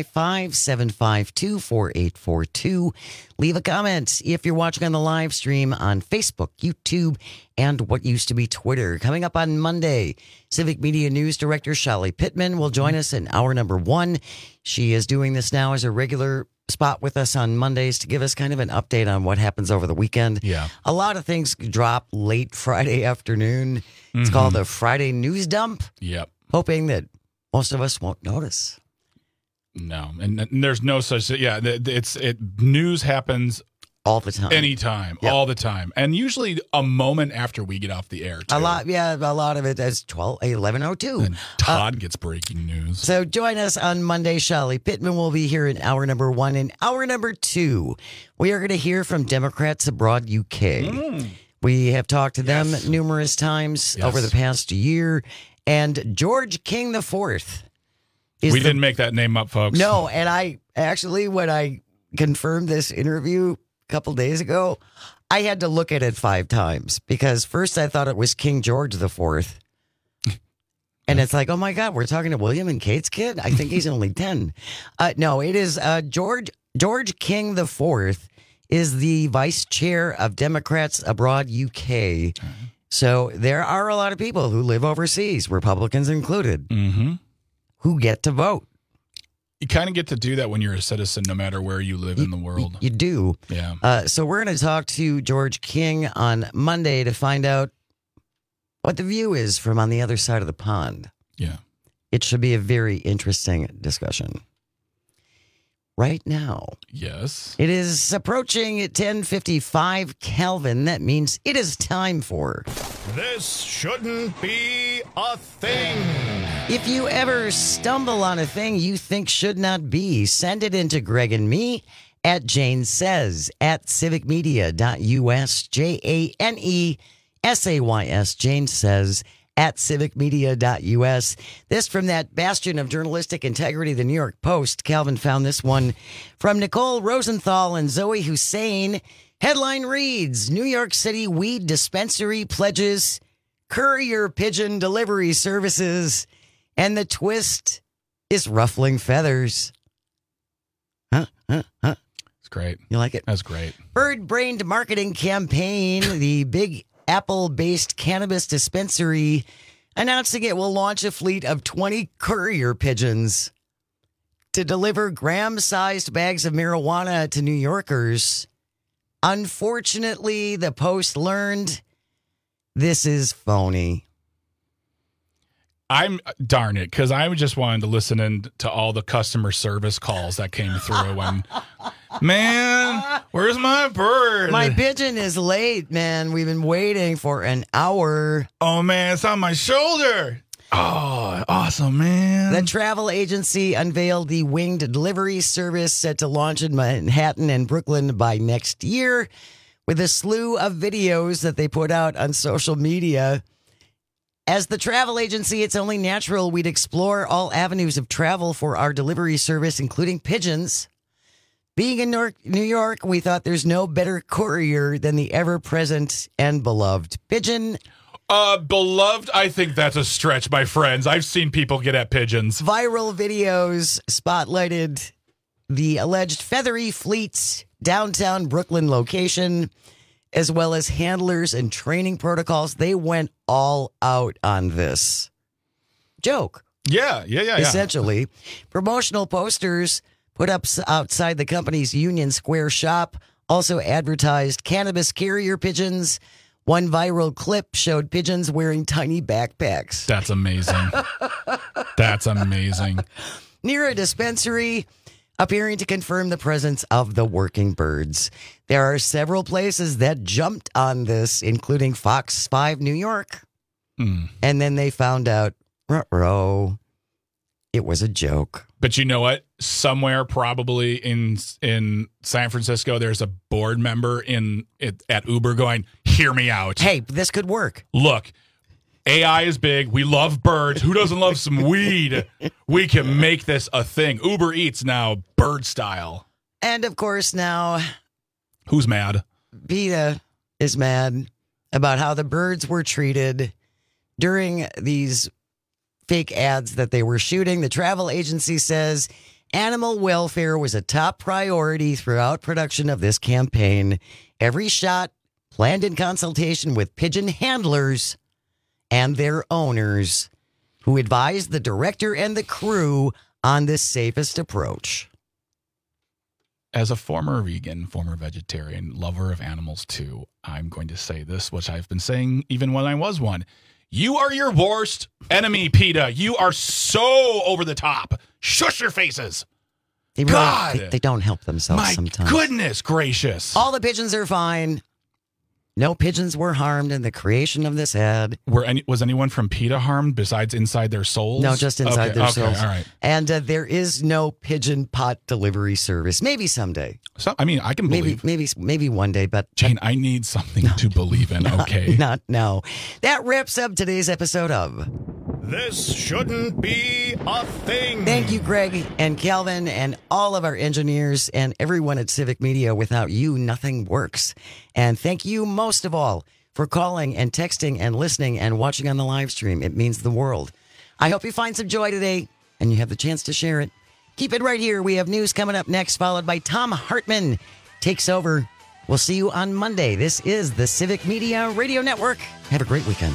855-752-4842. Leave a comment if you're watching on the live stream on Facebook, YouTube, and what used to be Twitter. Coming up on Monday, Civic Media News Director Shelly Pittman will join us in hour number 1. She is doing this now as a regular spot with us on Mondays to give us kind of an update on what happens over the weekend. Yeah. A lot of things drop late Friday afternoon. It's called the Friday News Dump. Yep. Hoping that most of us won't notice. No, and there's no such. Yeah, news happens all the time, anytime, all the time, and usually a moment after we get off the air. Too. A lot of it is 11:02. And Todd gets breaking news. So join us on Monday. Shelly Pittman will be here in hour number 1. In hour number 2, we are going to hear from Democrats abroad, UK. We have talked to them numerous times over the past year. And George King IV. We didn't make that name up, folks. No, and I actually, when I confirmed this interview a couple days ago, I had to look at it 5 times because first I thought it was King George IV. And it's like, oh my God, we're talking to William and Kate's kid? I think he's only 10. No, it is George King IV is the vice chair of Democrats Abroad UK. So there are a lot of people who live overseas, Republicans included, who get to vote. You kind of get to do that when you're a citizen, no matter where you live in the world. You do. Yeah. So we're going to talk to George King on Monday to find out what the view is from on the other side of the pond. Yeah. It should be a very interesting discussion. Right now. Yes. It is approaching 10:55 Kelvin. That means it is time for... This shouldn't be a thing. If you ever stumble on a thing you think should not be, send it into Greg and me at Jane Says at civicmedia.us. JANESAYS. Jane Says at civicmedia.us. This from that bastion of journalistic integrity, the New York Post. Calvin found this one from Nicole Rosenthal and Zoe Hussein. Headline reads, New York City weed dispensary pledges courier pigeon delivery services, and the twist is ruffling feathers. It's great. You like it? That's great. Bird-brained marketing campaign, the Big Apple-based cannabis dispensary announcing it will launch a fleet of 20 courier pigeons to deliver gram-sized bags of marijuana to New Yorkers. Unfortunately, the Post learned this is phony. Darn it, because I just wanted to listen in to all the customer service calls that came through. And man, where's my bird? My pigeon is late, man. We've been waiting for an hour. Oh man, it's on my shoulder. Oh, awesome, man. The travel agency unveiled the winged delivery service set to launch in Manhattan and Brooklyn by next year, with a slew of videos that they put out on social media. As the travel agency, it's only natural we'd explore all avenues of travel for our delivery service, including pigeons. Being in New York, we thought there's no better courier than the ever-present and beloved pigeon. Beloved, I think that's a stretch, my friends. I've seen people get at pigeons. Viral videos spotlighted the alleged feathery fleet's downtown Brooklyn location, as well as handlers and training protocols. They went all out on this joke. Yeah. Essentially, promotional posters put up outside the company's Union Square shop also advertised cannabis carrier pigeons. One viral clip showed pigeons wearing tiny backpacks. That's amazing. That's amazing. Near a dispensary, appearing to confirm the presence of the working birds. There are several places that jumped on this, including Fox 5 New York. And then they found out, it was a joke. But you know what? Somewhere probably in San Francisco, there's a board member at Uber going, hear me out. Hey, this could work. Look, AI is big. We love birds. Who doesn't love some weed? We can make this a thing. Uber Eats now, bird style. And of course now... Who's mad? PETA is mad about how the birds were treated during these fake ads that they were shooting. The travel agency says animal welfare was a top priority throughout production of this campaign. Every shot planned in consultation with pigeon handlers and their owners, who advised the director and the crew on the safest approach. As a former vegan, former vegetarian, lover of animals too, I'm going to say this, which I've been saying even when I was one. You are your worst enemy, PETA. You are so over the top. Shush your faces. They really, God. They don't help themselves My sometimes. Goodness gracious. All the pigeons are fine. No pigeons were harmed in the creation of this ad. Was anyone from PETA harmed besides inside their souls? No, just inside their souls. All right. And there is no pigeon pot delivery service. Maybe someday. So, I mean, I can believe. Maybe one day, but... Jane, I need something to believe in, okay? Not now. That wraps up today's episode of This shouldn't be a thing. Thank you, Greg and Calvin and all of our engineers and everyone at Civic Media. Without you, nothing works. And thank you most of all for calling and texting and listening and watching on the live stream. It means the world. I hope you find some joy today and you have the chance to share it. Keep it right here. We have news coming up next, followed by Tom Hartman takes over. We'll see you on Monday. This is the Civic Media Radio Network. Have a great weekend.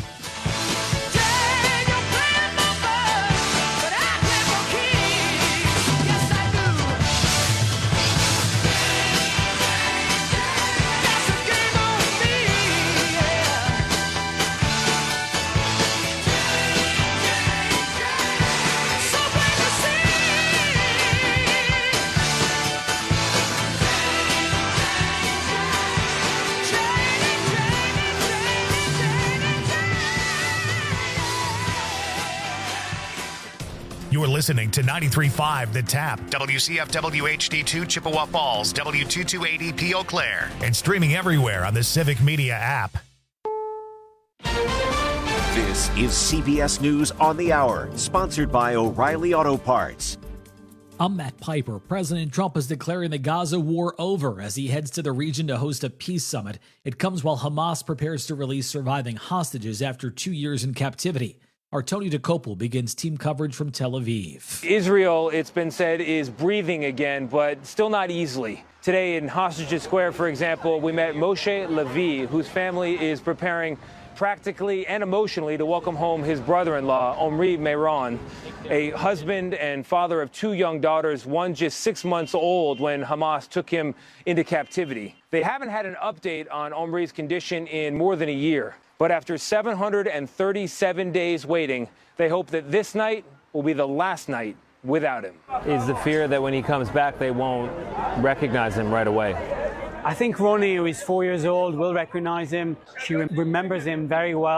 You're listening to 93.5 The Tap, WCFW HD2 Chippewa Falls, W228EP Eau Claire, and streaming everywhere on the Civic Media app. This is CBS News on the Hour, sponsored by O'Reilly Auto Parts. I'm Matt Piper. President Trump is declaring the Gaza war over as he heads to the region to host a peace summit. It comes while Hamas prepares to release surviving hostages after 2 years in captivity. Our Tony DeCopel begins team coverage from Tel Aviv. Israel, it's been said, is breathing again, but still not easily. Today in Hostages Square, for example, we met Moshe Levi, whose family is preparing practically and emotionally to welcome home his brother-in-law, Omri Meron, a husband and father of 2 young daughters, one just 6 months old when Hamas took him into captivity. They haven't had an update on Omri's condition in more than a year. But after 737 days waiting, they hope that this night will be the last night without him. Is the fear that when he comes back, they won't recognize him right away? I think Ronnie, who is 4 years old, will recognize him. She remembers him very well.